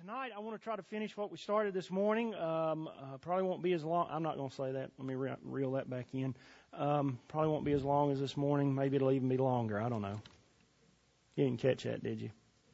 Tonight, I want to try to finish what we started this morning. Probably won't be as long. I'm not going to say that. Let me reel that back in. Probably won't be as long as this morning. Maybe it'll even be longer. I don't know. You didn't catch that, did you?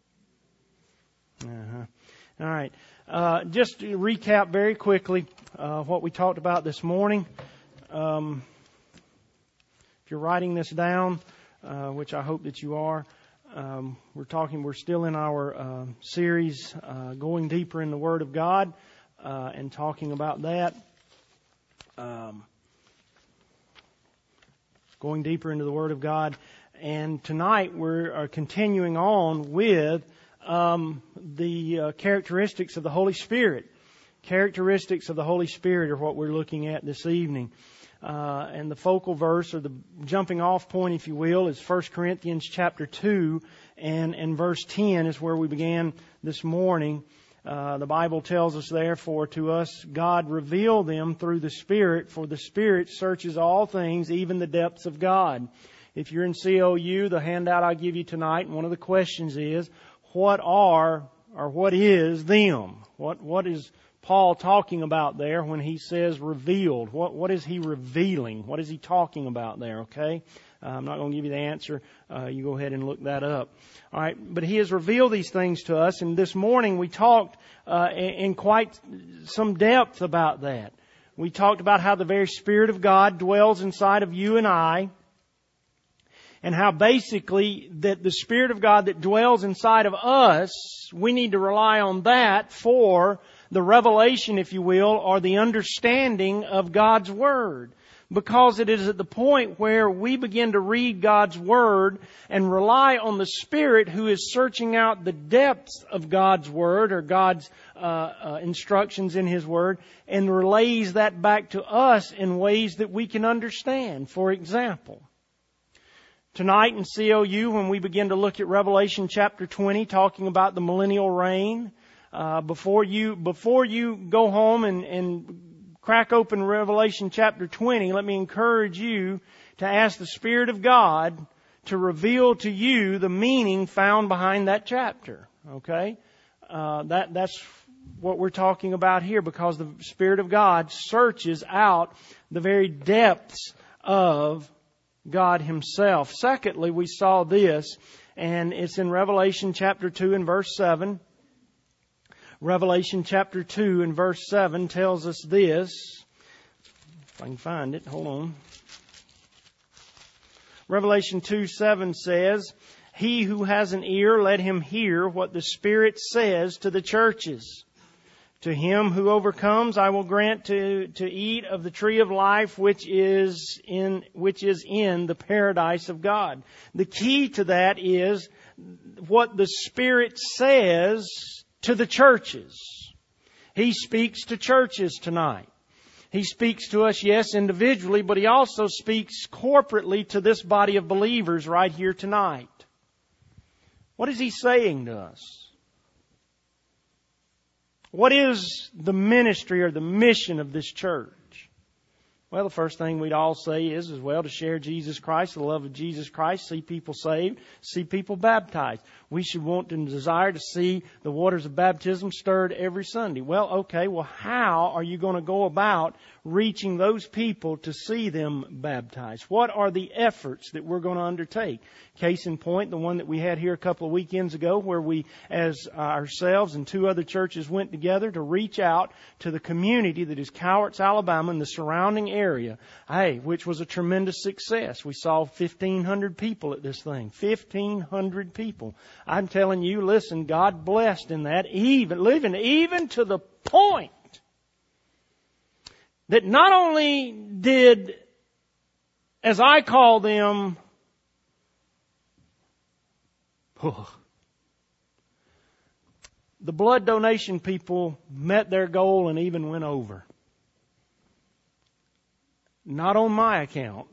All right. Just to recap very quickly what we talked about this morning. If you're writing this down, which I hope that you are, we're still in our series, going deeper in the Word of God, and talking about that. Going deeper into the Word of God. And tonight we're continuing on with the characteristics of the Holy Spirit. Characteristics of the Holy Spirit are what we're looking at this evening. And the focal verse, or the jumping off point, if you will, is 1 Corinthians chapter 2 and verse 10 is where we began this morning. The Bible tells us, therefore, to us, God revealed them through the Spirit, for the Spirit searches all things, even the depths of God. If you're in COU, the handout I give you tonight, one of the questions is, what is them? What is Paul talking about there when he says revealed? What is he revealing? What is he talking about there? Okay, I'm not going to give you the answer. You go ahead and look that up. All right, but he has revealed these things to us, and this morning we talked in quite some depth about that. We talked about how the very Spirit of God dwells inside of you and I, and how basically that the Spirit of God that dwells inside of us, we need to rely on that for the revelation, if you will, or the understanding of God's Word. Because it is at the point where we begin to read God's Word and rely on the Spirit who is searching out the depths of God's Word or God's instructions in His Word and relays that back to us in ways that we can understand. For example, tonight in COU, when we begin to look at Revelation chapter 20, talking about the millennial reign, before you go home and crack open Revelation chapter 20, let me encourage you to ask the Spirit of God to reveal to you the meaning found behind that chapter. Okay? That's what we're talking about here, because the Spirit of God searches out the very depths of God Himself. Secondly, we saw this, and it's in Revelation chapter 2 and verse 7. Revelation chapter 2 and verse 7 tells us this. If I can find it, hold on. Revelation 2:7 says, "He who has an ear, let him hear what the Spirit says to the churches. To him who overcomes, I will grant to eat of the tree of life, which is in the paradise of God." The key to that is what the Spirit says to the churches. He speaks to churches tonight. He speaks to us, yes, individually, but He also speaks corporately to this body of believers right here tonight. What is He saying to us? What is the ministry or the mission of this church? Well, the first thing we'd all say is to share Jesus Christ, the love of Jesus Christ, see people saved, see people baptized. We should want and desire to see the waters of baptism stirred every Sunday. Well, how are you going to go about reaching those people to see them baptized? What are the efforts that we're going to undertake? Case in point, the one that we had here a couple of weekends ago, where we, as ourselves and two other churches, went together to reach out to the community that is Cowarts, Alabama, and the surrounding area, which was a tremendous success. We saw 1,500 people at this thing. 1,500 people. I'm telling you, listen, God blessed in that, even to the point that not only did, as I call them, the blood donation people met their goal and even went over. Not on my account,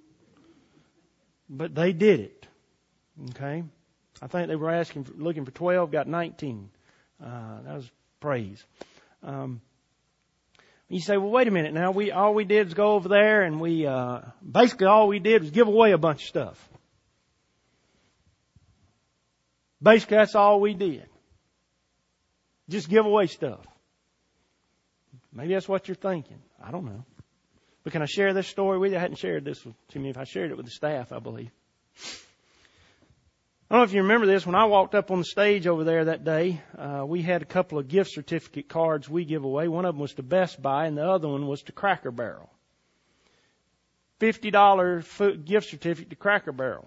but they did it. Okay? I think they were looking for 12, got 19. That was praise. You say, well, wait a minute now. All we did was go over there and basically all we did was give away a bunch of stuff. Basically, that's all we did. Just give away stuff. Maybe that's what you're thinking. I don't know. But can I share this story with you? I hadn't shared this with too many. If I shared it with the staff, I believe. I don't know if you remember this. When I walked up on the stage over there that day, we had a couple of gift certificate cards we give away. One of them was to Best Buy, and the other one was to Cracker Barrel. $50 gift certificate to Cracker Barrel.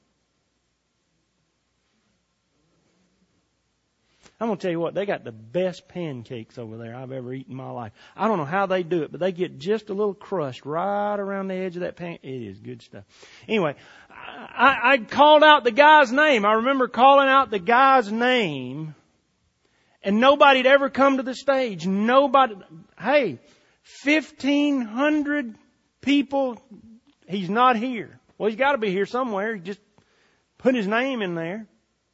I'm going to tell you what, they got the best pancakes over there I've ever eaten in my life. I don't know how they do it, but they get just a little crust right around the edge of that pancake. It is good stuff. Anyway, I called out the guy's name. I remember calling out the guy's name, and nobody had ever come to the stage. Nobody. Hey, 1,500 people, he's not here. Well, he's got to be here somewhere. He just put his name in there.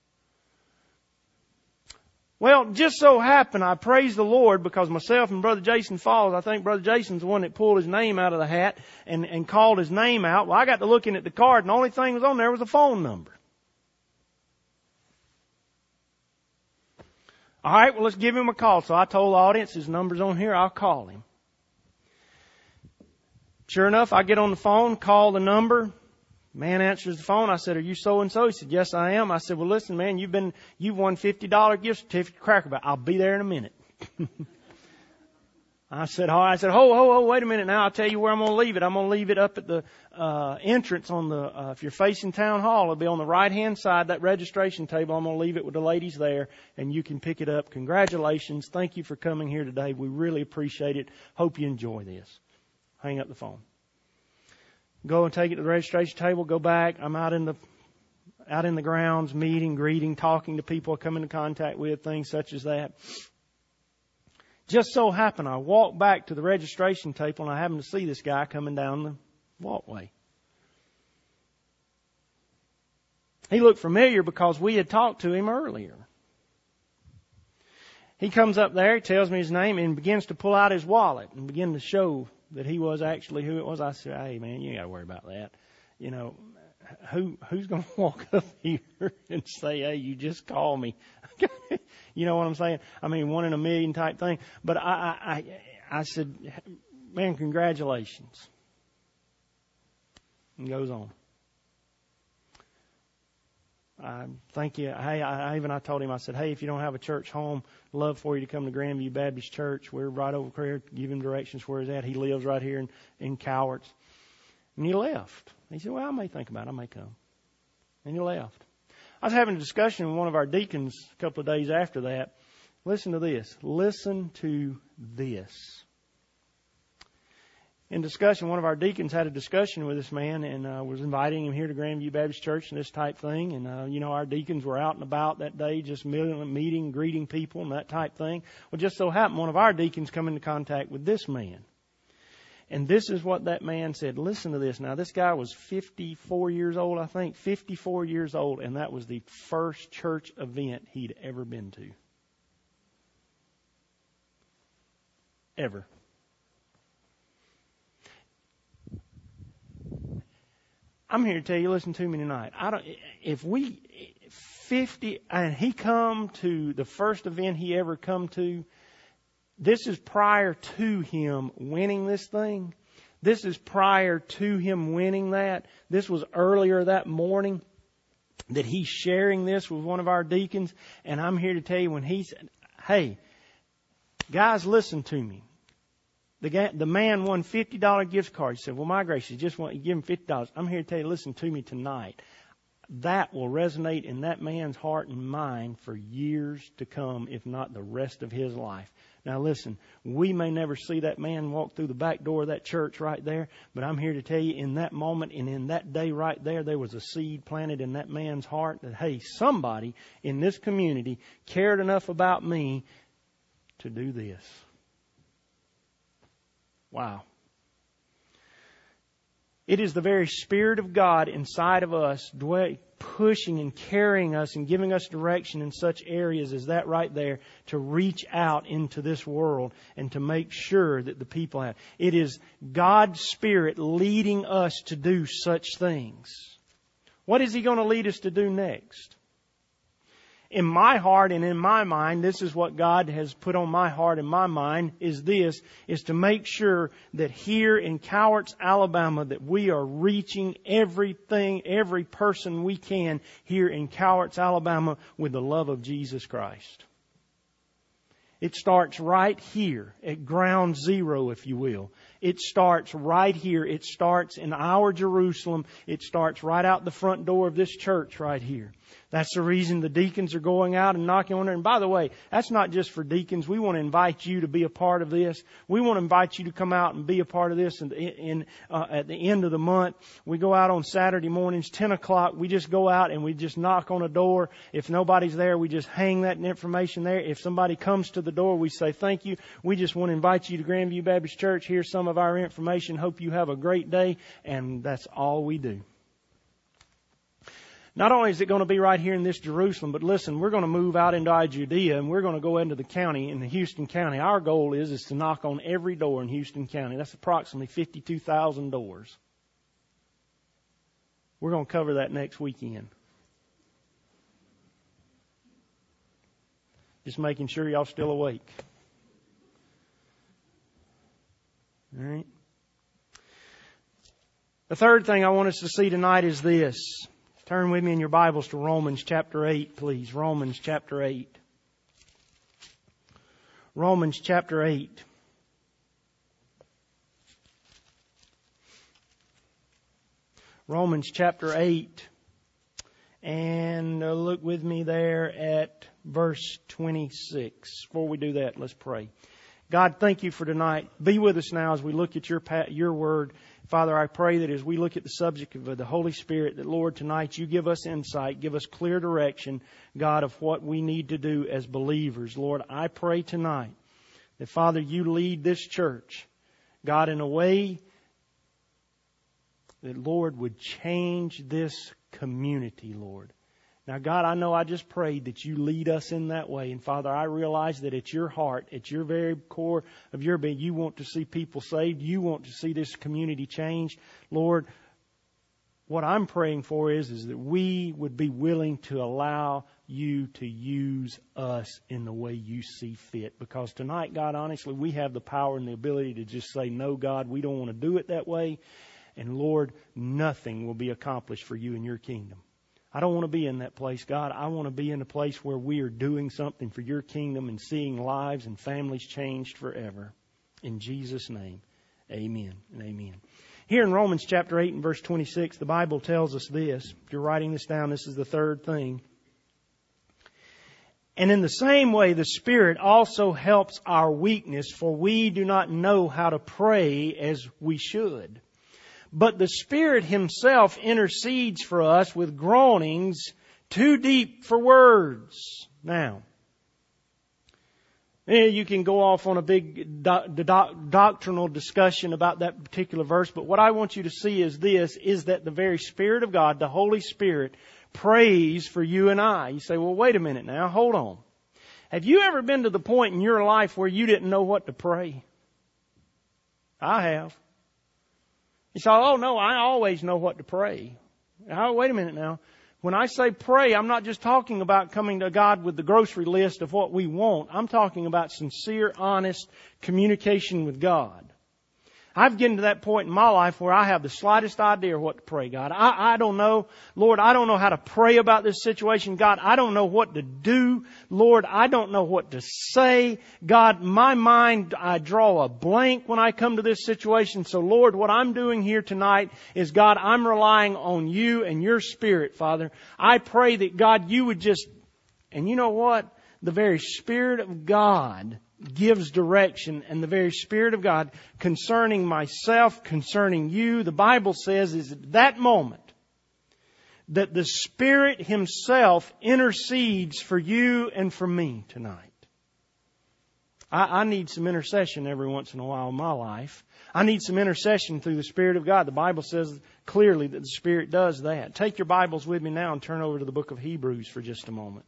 Well, just so happened, I praise the Lord because myself and Brother Jason Falls, I think Brother Jason's the one that pulled his name out of the hat and called his name out. Well, I got to looking at the card, and the only thing that was on there was a phone number. All right, well, let's give him a call. So I told the audience, his number's on here, I'll call him. Sure enough, I get on the phone, call the number. Man answers the phone. I said, "Are you so and so?" He said, "Yes, I am." I said, "Well, listen, man, you've won $50 gift certificate to Cracker Barrel. I'll be there in a minute." I said, "Ho, wait a minute now. I'll tell you where I'm going to leave it. I'm going to leave it up at the entrance on the. If you're facing Town Hall, it'll be on the right hand side, that registration table. I'm going to leave it with the ladies there, and you can pick it up. Congratulations. Thank you for coming here today. We really appreciate it. Hope you enjoy this." Hang up the phone. Go and take it to the registration table, go back. I'm out in the grounds, meeting, greeting, talking to people I come into contact with, things such as that. Just so happened, I walked back to the registration table and I happened to see this guy coming down the walkway. He looked familiar because we had talked to him earlier. He comes up there, tells me his name, and begins to pull out his wallet and begin to show that he was actually who it was. I said, "Hey, man, you ain't got to worry about that. You know, who's going to walk up here and say, 'Hey, you just call me'?" You know what I'm saying? I mean, 1 in a million type thing. But I said, "Man, congratulations." And goes on. Thank you. Hey, I told him, I said, "Hey, if you don't have a church home, love for you to come to Grandview Baptist Church. We're right over here. Give him directions where he's at. He lives right here in Cowarts." And he left. He said, "Well, I may think about it. I may come." And he left. I was having a discussion with one of our deacons a couple of days after that. Listen to this. Listen to this. In discussion, one of our deacons had a discussion with this man and was inviting him here to Grandview Baptist Church and this type thing. And, our deacons were out and about that day just meeting, greeting people and that type thing. Well, just so happened one of our deacons come into contact with this man. And this is what that man said. Listen to this. Now, this guy was 54 years old, I think. 54 years old, and that was the first church event he'd ever been to. Ever. I'm here to tell you, listen to me tonight. And he come to the first event he ever come to, this is prior to him winning this thing. This is prior to him winning that. This was earlier that morning that he's sharing this with one of our deacons. And I'm here to tell you when he said, "Hey, guys, listen to me. The man won $50 gift card." He said, "Well, my gracious, you just want to give him $50. I'm here to tell you, listen to me tonight. That will resonate in that man's heart and mind for years to come, if not the rest of his life." Now listen, we may never see that man walk through the back door of that church right there, but I'm here to tell you in that moment and in that day right there was a seed planted in that man's heart that, hey, somebody in this community cared enough about me to do this. Wow. It is the very Spirit of God inside of us pushing and carrying us and giving us direction in such areas as that right there to reach out into this world and to make sure that the people have. It is God's Spirit leading us to do such things. What is He going to lead us to do next? in my heart and in my mind, this is what God has put on my heart and my mind, is to make sure that here in Cowarts, Alabama, that we are reaching every person we can here in Cowarts, Alabama with the love of Jesus Christ. It starts right here at ground zero, if you will. It starts right here. It starts in our Jerusalem. It starts right out the front door of this church right here. That's the reason the deacons are going out and knocking on it. And by the way, that's not just for deacons. We want to invite you to be a part of this. We want to invite you to come out and be a part of this. And at the end of the month, we go out on Saturday mornings, 10 o'clock. We just go out and we just knock on a door. If nobody's there, we just hang that information there. If somebody comes to the door, we say thank you. We just want to invite you to Grandview Baptist Church. Here's some of our information. Hope you have a great day. And that's all we do. Not only is it going to be right here in this Jerusalem, but listen, we're going to move out into Judea and we're going to go into the county, in the Houston County. Our goal is to knock on every door in Houston County. That's approximately 52,000 doors. We're going to cover that next weekend. Just making sure y'all still awake. All right. The third thing I want us to see tonight is this. Turn with me in your Bibles to Romans chapter 8, please. Romans chapter 8. Romans chapter 8. Romans chapter 8. And look with me there at verse 26. Before we do that, let's pray. God, thank you for tonight. Be with us now as we look at your word. Father, I pray that as we look at the subject of the Holy Spirit, that, Lord, tonight you give us insight, give us clear direction, God, of what we need to do as believers. Lord, I pray tonight that, Father, you lead this church, God, in a way that, Lord, would change this community, Lord. Now, God, I know I just prayed that you lead us in that way. And, Father, I realize that at your heart, at your very core of your being, you want to see people saved. You want to see this community changed. Lord, what I'm praying for is that we would be willing to allow you to use us in the way you see fit. Because tonight, God, honestly, we have the power and the ability to just say, no, God, we don't want to do it that way. And, Lord, nothing will be accomplished for you in your kingdom. I don't want to be in that place, God. I want to be in a place where we are doing something for your kingdom and seeing lives and families changed forever. In Jesus' name, amen and amen. Here in Romans chapter 8 and verse 26, the Bible tells us this. If you're writing this down, this is the third thing. And in the same way, the Spirit also helps our weakness, for we do not know how to pray as we should. But the Spirit Himself intercedes for us with groanings too deep for words. Now, you can go off on a big doctrinal discussion about that particular verse, but what I want you to see is this, is that the very Spirit of God, the Holy Spirit, prays for you and I. You say, well, wait a minute now, hold on. Have you ever been to the point in your life where you didn't know what to pray? I have. You say, oh no, I always know what to pray. Now, wait a minute now. When I say pray, I'm not just talking about coming to God with the grocery list of what we want. I'm talking about sincere, honest communication with God. I've gotten to that point in my life where I have the slightest idea what to pray, God. I don't know. Lord, I don't know how to pray about this situation. God, I don't know what to do. Lord, I don't know what to say. God, my mind, I draw a blank when I come to this situation. So, Lord, what I'm doing here tonight is, God, I'm relying on you and your Spirit, Father. I pray that, God, you would just, and you know what? The very Spirit of God gives direction, and the very Spirit of God concerning myself, concerning you, the Bible says is at that moment that the Spirit Himself intercedes for you and for me tonight. I need some intercession every once in a while in my life. I need some intercession through the Spirit of God. The Bible says clearly that the Spirit does that. Take your Bibles with me now and turn over to the book of Hebrews for just a moment.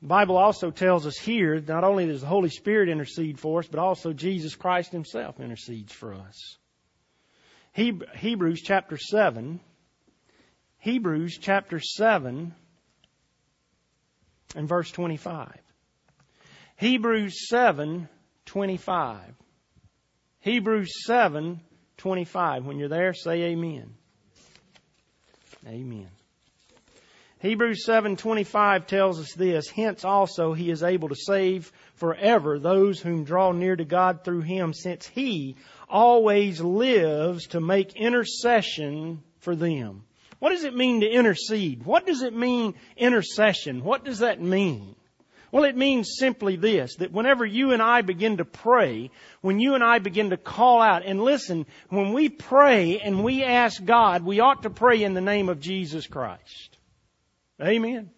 Bible also tells us here, not only does the Holy Spirit intercede for us, but also Jesus Christ Himself intercedes for us. Hebrews chapter 7 and verse 25. Hebrews 7:25. Hebrews 7:25. When you're there, say amen. Amen. Hebrews 7:25 tells us this, hence also He is able to save forever those whom draw near to God through Him, since He always lives to make intercession for them. What does it mean to intercede? What does it mean, intercession? What does that mean? Well, it means simply this, that whenever you and I begin to pray, when you and I begin to call out, and listen, when we pray and we ask God, we ought to pray in the name of Jesus Christ. Amen.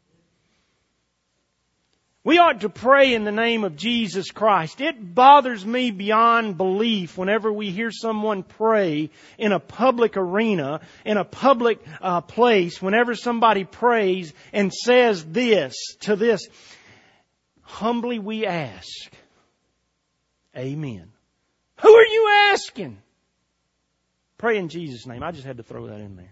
We ought to pray in the name of Jesus Christ. It bothers me beyond belief whenever we hear someone pray in a public arena, in a public place, whenever somebody prays and says this to this, humbly we ask, amen. Who are you asking? Pray in Jesus' name. I just had to throw that in there.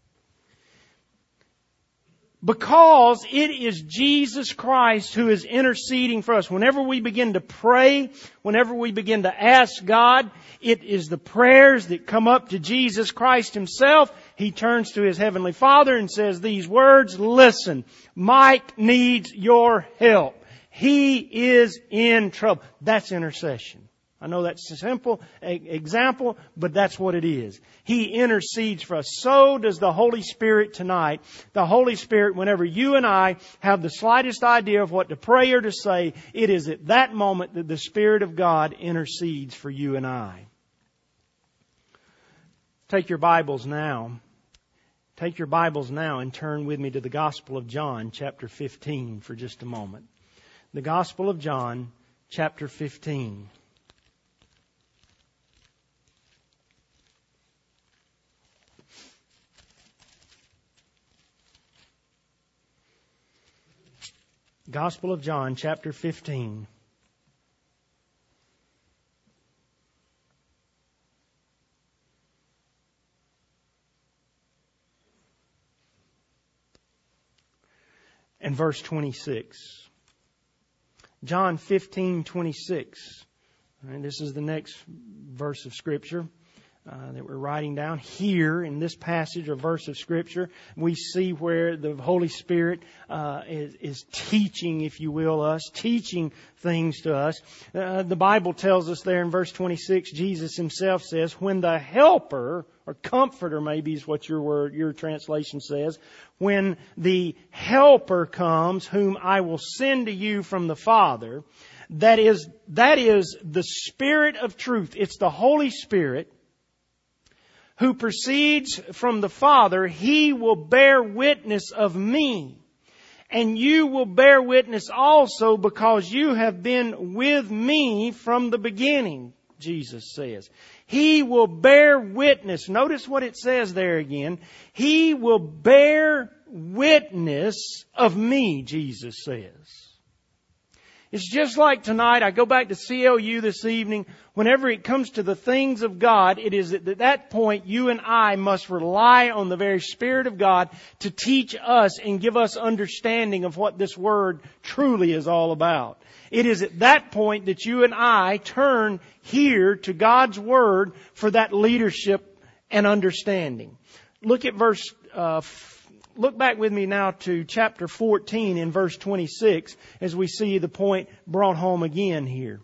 Because it is Jesus Christ who is interceding for us. Whenever we begin to pray, whenever we begin to ask God, it is the prayers that come up to Jesus Christ Himself. He turns to His Heavenly Father and says these words, listen, Mike needs your help. He is in trouble. That's intercession. I know that's a simple example, but that's what it is. He intercedes for us. So does the Holy Spirit tonight. The Holy Spirit, whenever you and I have the slightest idea of what to pray or to say, it is at that moment that the Spirit of God intercedes for you and I. Take your Bibles now. Take your Bibles now and turn with me to the Gospel of John, chapter 15, for just a moment. The Gospel of John, chapter 15. Gospel of John, chapter 15. And verse 26. John 15:26. And this is the next verse of Scripture that we're writing down. Here in this passage or verse of Scripture, we see where the Holy Spirit is teaching, if you will, us, teaching things to us. The Bible tells us there in verse 26, Jesus Himself says, when the Helper, or Comforter maybe is what your translation says, when the Helper comes, whom I will send to you from the Father, that is the Spirit of truth. It's the Holy Spirit who proceeds from the Father. He will bear witness of me. And you will bear witness also because you have been with me from the beginning, Jesus says. He will bear witness. Notice what it says there again. He will bear witness of me, Jesus says. It's just like tonight, I go back to CLU this evening. Whenever it comes to the things of God, it is at that point you and I must rely on the very Spirit of God to teach us and give us understanding of what this Word truly is all about. It is at that point that you and I turn here to God's Word for that leadership and understanding. Look back with me now to chapter 14 in verse 26 as we see the point brought home again here.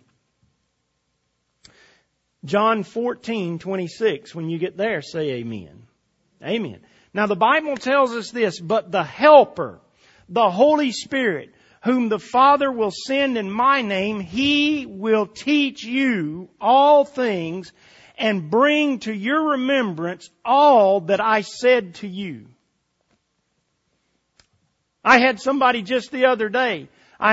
John 14:26. When you get there, say amen. Amen. Now the Bible tells us this, but the Helper, the Holy Spirit, whom the Father will send in my name, He will teach you all things and bring to your remembrance all that I said to you. I had somebody just the other day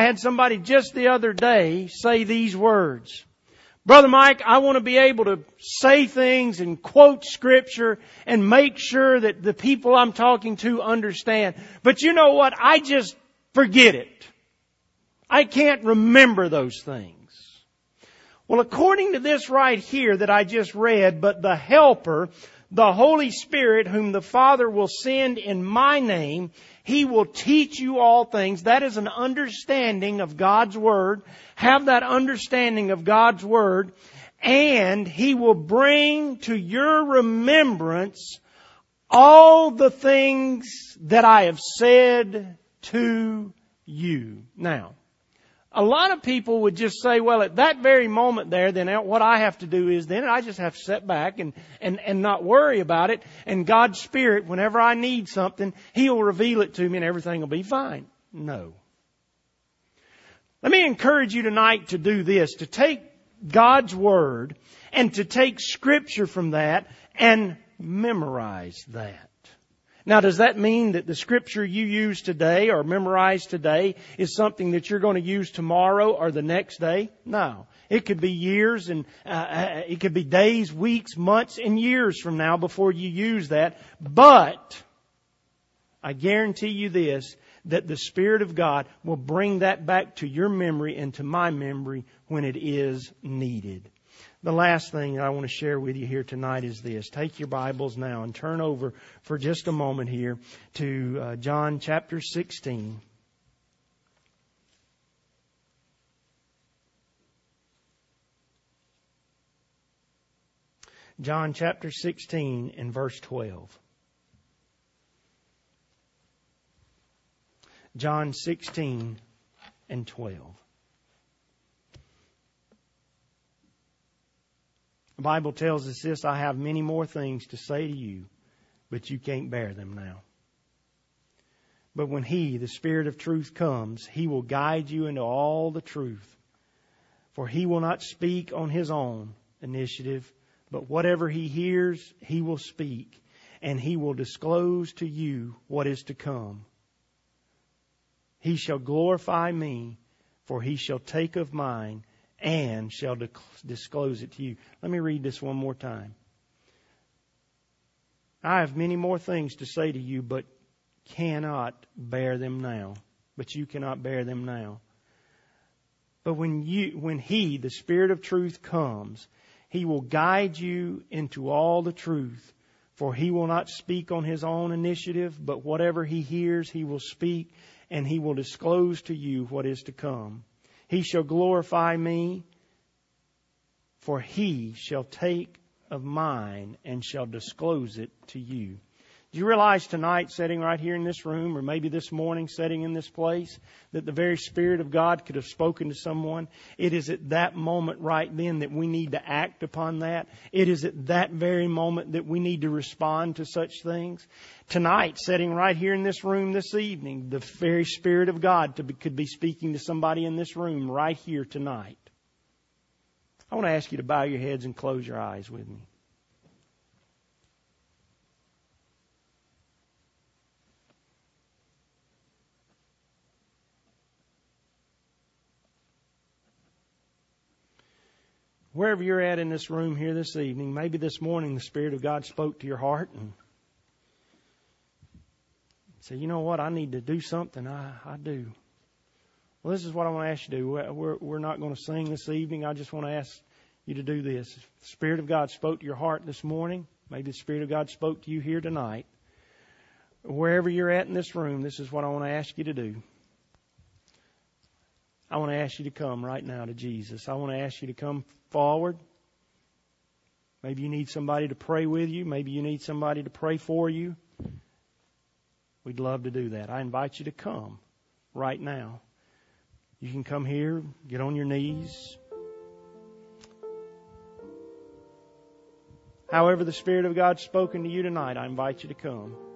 say these words. Brother Mike, I want to be able to say things and quote Scripture and make sure that the people I'm talking to understand. But you know what? I just forget it. I can't remember those things. Well, according to this right here that I just read, but the Helper, the Holy Spirit, whom the Father will send in my name, He will teach you all things. That is an understanding of God's Word. Have that understanding of God's Word. And He will bring to your remembrance all the things that I have said to you. Now, a lot of people would just say, well, at that very moment there, then what I have to do is then I just have to sit back and not worry about it. And God's Spirit, whenever I need something, He'll reveal it to me and everything will be fine. No. Let me encourage you tonight to do this, to take God's Word and to take Scripture from that and memorize that. Now, does that mean that the Scripture you use today or memorize today is something that you're going to use tomorrow or the next day? No. It could be years and it could be days, weeks, months, and years from now before you use that. But I guarantee you this, that the Spirit of God will bring that back to your memory and to my memory when it is needed. The last thing I want to share with you here tonight is this. Take your Bibles now and turn over for just a moment here to John chapter 16. John chapter 16 and verse 12. John 16 and 12. The Bible tells us this, I have many more things to say to you, but you can't bear them now. But when He, the Spirit of truth, comes, He will guide you into all the truth. For He will not speak on His own initiative, but whatever He hears, He will speak, and He will disclose to you what is to come. He shall glorify me, for He shall take of mine and shall disclose it to you. Let me read this one more time. I have many more things to say to you, but cannot bear them now. But you cannot bear them now. But when He, the Spirit of truth, comes, He will guide you into all the truth. For He will not speak on His own initiative, but whatever He hears, He will speak, and He will disclose to you what is to come. He shall glorify me, for He shall take of mine and shall disclose it to you. Do you realize tonight, sitting right here in this room, or maybe this morning sitting in this place, that the very Spirit of God could have spoken to someone? It is at that moment right then that we need to act upon that. It is at that very moment that we need to respond to such things. Tonight, sitting right here in this room this evening, the very Spirit of God could be speaking to somebody in this room right here tonight. I want to ask you to bow your heads and close your eyes with me. Wherever you're at in this room here this evening, maybe this morning the Spirit of God spoke to your heart and said, you know what, I need to do something. I do. Well, this is what I want to ask you to do. We're not going to sing this evening. I just want to ask you to do this. If the Spirit of God spoke to your heart this morning, maybe the Spirit of God spoke to you here tonight. Wherever you're at in this room, this is what I want to ask you to do. I want to ask you to come right now to Jesus. I want to ask you to come forward. Maybe you need somebody to pray with you. Maybe you need somebody to pray for you. We'd love to do that. I invite you to come right now. You can come here, get on your knees. However the Spirit of God's spoken to you tonight, I invite you to come.